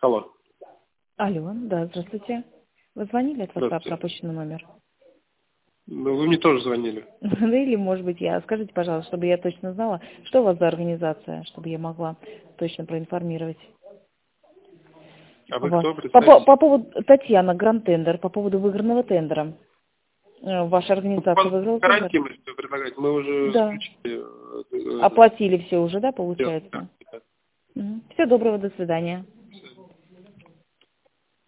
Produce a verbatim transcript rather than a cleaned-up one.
Алло. Алло, да, здравствуйте. Вы звонили от WhatsApp, Здравствуйте. пропущенный номер? Ну, вы мне тоже звонили. Да или, может быть, я. Скажите, пожалуйста, чтобы я точно знала, что у вас за организация, чтобы я могла точно проинформировать А вы вас. кто, По, по, представьтесь? по поводу Татьяна, Гранд Тендер, по поводу выигранного тендера. Э, Ваша Ну, организация по выиграла тендер? гарантии мы что предлагать. Мы уже Да. заключили. э, э, Оплатили все уже, да, сделку, да, получается? да. Всего доброго, до свидания.